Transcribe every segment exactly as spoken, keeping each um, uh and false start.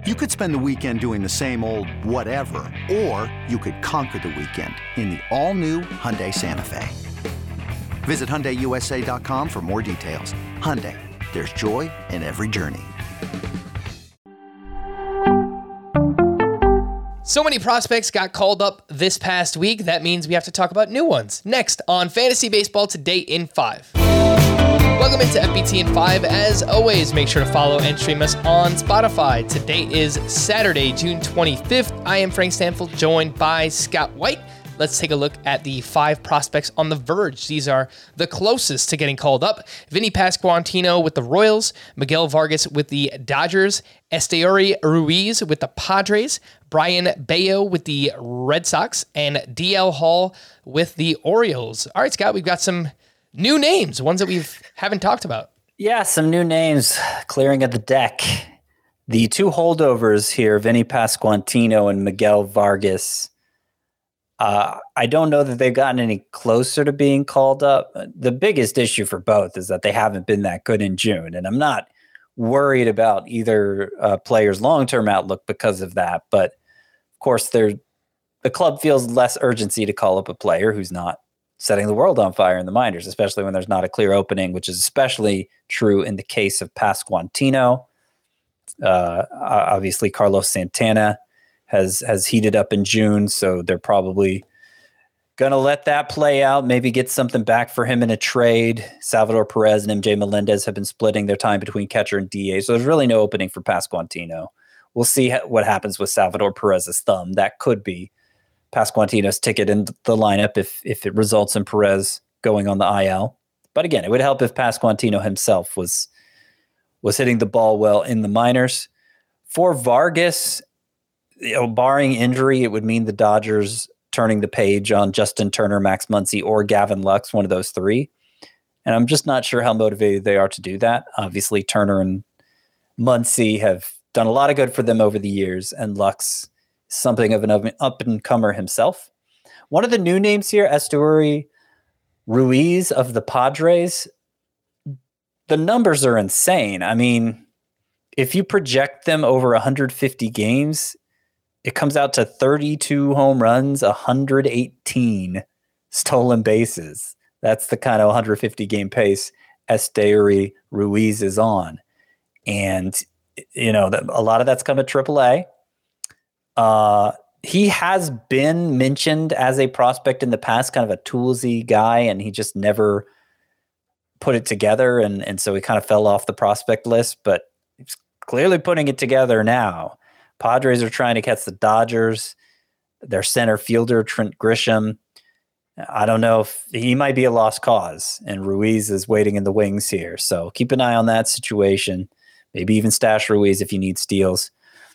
You could spend the weekend doing the same old whatever, or you could conquer the weekend in the all-new Hyundai Santa Fe. Visit Hyundai U S A dot com for more details. Hyundai, there's joy in every journey. So many prospects got called up this past week. That means we have to talk about new ones. Next on Fantasy Baseball Today in five. Welcome into F B T in five. As always, make sure to follow and stream us on Spotify. Today is Saturday, June twenty-fifth. I am Frank Stanfield, joined by Scott White. Let's take a look at the five prospects on the verge. These are the closest to getting called up. Vinny Pasquantino with the Royals, Miguel Vargas with the Dodgers, Esteury Ruiz with the Padres, Brian Bayo with the Red Sox, and D L Hall with the Orioles. All right, Scott, we've got some new names, ones that we haven't talked about. Yeah, some new names clearing of the deck. The two holdovers here, Vinny Pasquantino and Miguel Vargas. Uh, I don't know that they've gotten any closer to being called up. The biggest issue for both is that they haven't been that good in June. And I'm not worried about either uh, player's long-term outlook because of that. But of course, the club feels less urgency to call up a player who's not setting the world on fire in the minors, especially when there's not a clear opening, which is especially true in the case of Pasquantino. Uh, obviously, Carlos Santana has has heated up in June, so they're probably going to let that play out, maybe get something back for him in a trade. Salvador Perez and M J Melendez have been splitting their time between catcher and D A, so there's really no opening for Pasquantino. We'll see ha- what happens with Salvador Perez's thumb. That could be Pasquantino's ticket in the lineup if if it results in Perez going on the I L. But again, it would help if Pasquantino himself was was hitting the ball well in the minors. For Vargas, you know, barring injury, it would mean the Dodgers turning the page on Justin Turner, Max Muncy, or Gavin Lux, one of those three. And I'm just not sure how motivated they are to do that. Obviously, Turner and Muncy have done a lot of good for them over the years, and Lux is something of an up-and-comer himself. One of the new names here, Esteury Ruiz of the Padres, the numbers are insane. I mean, if you project them over one hundred fifty games, it comes out to thirty-two home runs, one hundred eighteen stolen bases. That's the kind of one hundred fifty game pace Esteury Ruiz is on. And, you know, a lot of that's come at triple A. Uh, he has been mentioned as a prospect in the past, kind of a toolsy guy, and he just never put it together. And, and so he kind of fell off the prospect list, but he's clearly putting it together now. Padres are trying to catch the Dodgers. Their center fielder, Trent Grisham, I don't know if he might be a lost cause, and Ruiz is waiting in the wings here. So keep an eye on that situation. Maybe even stash Ruiz if you need steals.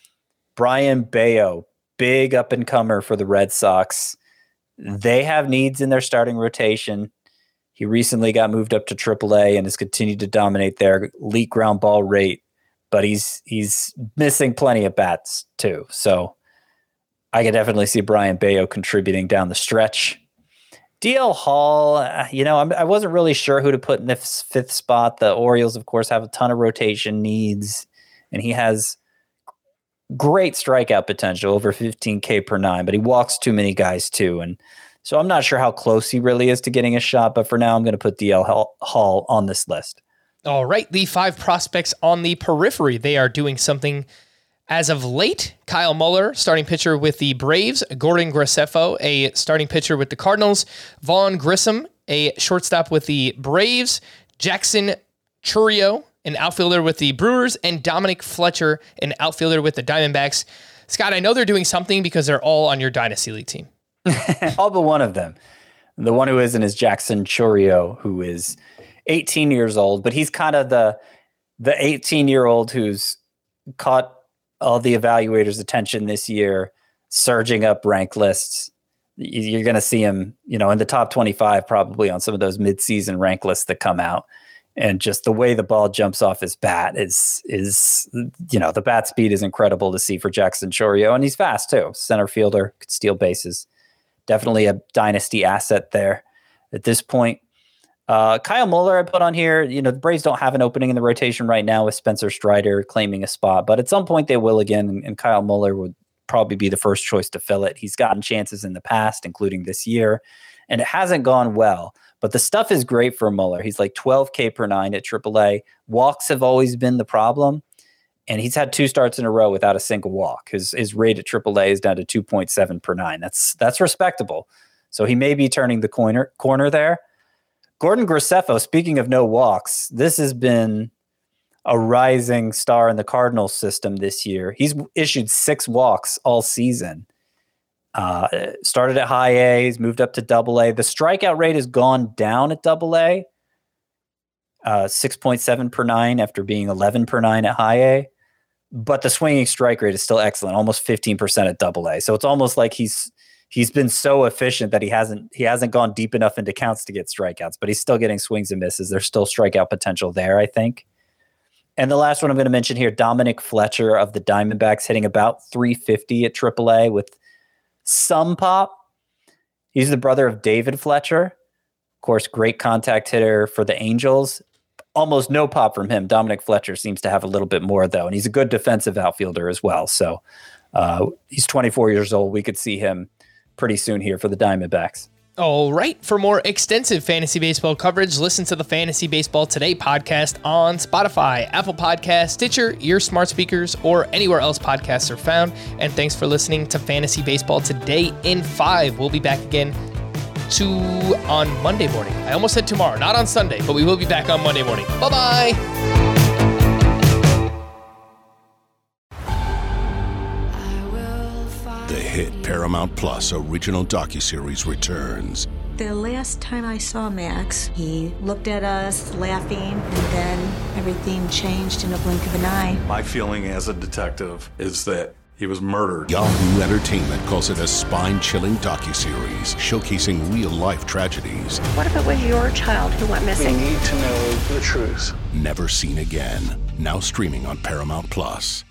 Brian Bayo, big up-and-comer for the Red Sox. They have needs in their starting rotation. He recently got moved up to triple A and has continued to dominate their elite ground ball rate, but he's he's missing plenty of bats too. So I could definitely see Brian Bayo contributing down the stretch. D L Hall, you know, I'm, I wasn't really sure who to put in this fifth spot. The Orioles, of course, have a ton of rotation needs, and he has great strikeout potential, over fifteen K per nine, but he walks too many guys too. And so I'm not sure how close he really is to getting a shot, but for now I'm going to put D L Hall on this list. All right, the five prospects on the periphery, they are doing something as of late. Kyle Muller, starting pitcher with the Braves. Gordon Graceffo, a starting pitcher with the Cardinals. Vaughn Grissom, a shortstop with the Braves. Jackson Chourio, an outfielder with the Brewers. And Dominic Fletcher, an outfielder with the Diamondbacks. Scott, I know they're doing something because they're all on your Dynasty League team. All but one of them. The one who isn't is Jackson Chourio, who is eighteen years old, but he's kind of the the eighteen-year-old who's caught all the evaluators' attention this year, surging up rank lists. You're going to see him, you know, in the top twenty-five probably on some of those mid-season rank lists that come out. And just the way the ball jumps off his bat is, is you know, the bat speed is incredible to see for Jackson Chourio. And he's fast, too. Center fielder, could steal bases. Definitely a dynasty asset there at this point. Uh, Kyle Muller I put on here. You know, the Braves don't have an opening in the rotation right now with Spencer Strider claiming a spot, but at some point they will again, and, and Kyle Muller would probably be the first choice to fill it. He's gotten chances in the past, including this year, and it hasn't gone well. But the stuff is great for Muller. He's like twelve K per nine at triple A. Walks have always been the problem, and he's had two starts in a row without a single walk. His his rate at triple A is down to two point seven per nine. That's that's respectable. So he may be turning the corner corner there. Gordon Graceffo, speaking of no walks, this has been a rising star in the Cardinals system this year. He's issued six walks all season. Uh, started at high A, he's moved up to double A. The strikeout rate has gone down at double A, uh, six point seven per nine after being eleven per nine at high A. But the swinging strike rate is still excellent, almost fifteen percent at double A. So it's almost like he's he's been so efficient that he hasn't he hasn't gone deep enough into counts to get strikeouts, but he's still getting swings and misses. There's still strikeout potential there, I think. And the last one I'm going to mention here, Dominic Fletcher of the Diamondbacks, hitting about three fifty at triple A with some pop. He's the brother of David Fletcher. Of course, great contact hitter for the Angels. Almost no pop from him. Dominic Fletcher seems to have a little bit more, though, and he's a good defensive outfielder as well. So uh, he's twenty-four years old. We could see him pretty soon here for the Diamondbacks. All right. For more extensive fantasy baseball coverage, listen to the Fantasy Baseball Today podcast on Spotify, Apple Podcasts, Stitcher, your smart speakers, or anywhere else podcasts are found. And thanks for listening to Fantasy Baseball Today in five. We'll be back again to on Monday morning. I almost said tomorrow, not on Sunday, but we will be back on Monday morning. Bye-bye. The hit Paramount Plus original docuseries returns. The last time I saw Max, he looked at us laughing, and then everything changed in a blink of an eye. My feeling as a detective is that he was murdered. Yahoo Entertainment calls it a spine-chilling docuseries showcasing real-life tragedies. What if it was your child who went missing? We need to know the truth. Never seen again. Now streaming on Paramount Plus.